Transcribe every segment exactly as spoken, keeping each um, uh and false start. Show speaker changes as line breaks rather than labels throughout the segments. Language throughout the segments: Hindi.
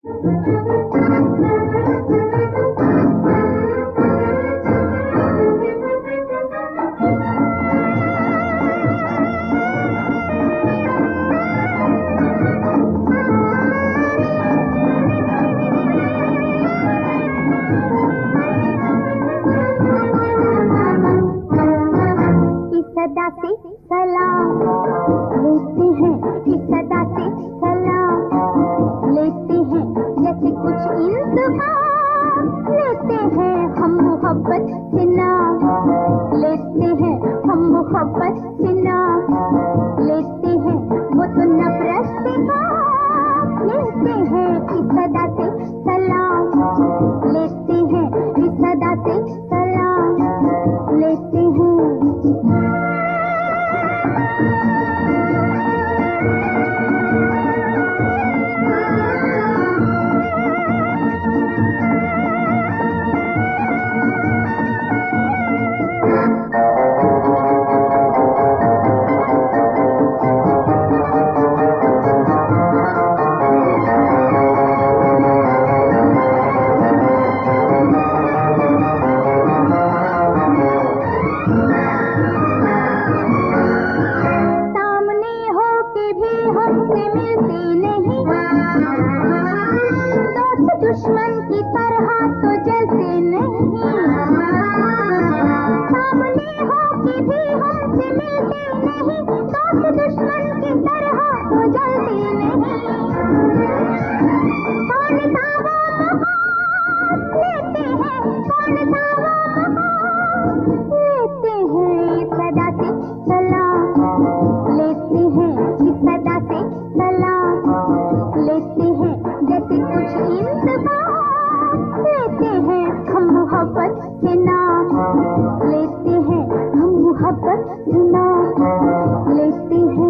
सदा से सलाम लेते हैं, इस सदा से सलाम लेते हैं, जैसे कुछ इंतजाम लेते हैं हम मोहब्बत से नाम, लेते हैं हम मोहब्बत से नाम, लेते हैं वो तो नफरत से काम, लेते हैं इस सदा से सलाम, लेते हैं इस सदा से सलाम, लेते हैं। दुश्मन की तरह तो जलते नहीं, सामने हो के भी हमसे मिलते नहीं, दोस्त दुश्मन की तरह तो जलते नहीं। कौन सा वो मकाम लेते हैं, कौन सा वो मकाम लेते हैं, इस सदा से सलाम लेते हैं, इस सदा से सलाम लेते हैं, जैसे कुछ इंतजाम लेते हैं हम मोहब्बत से नाम, लेते हैं हम मोहब्बत से नाम, लेते हैं।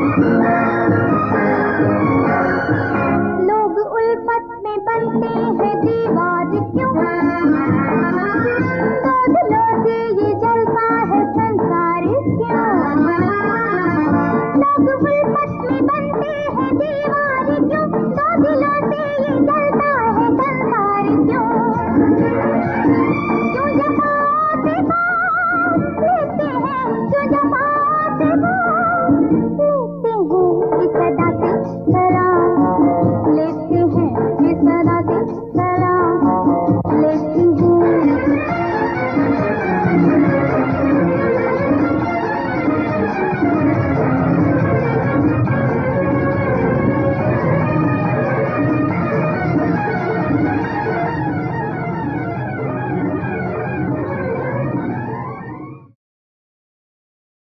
लोग उल्फत में बनते हैं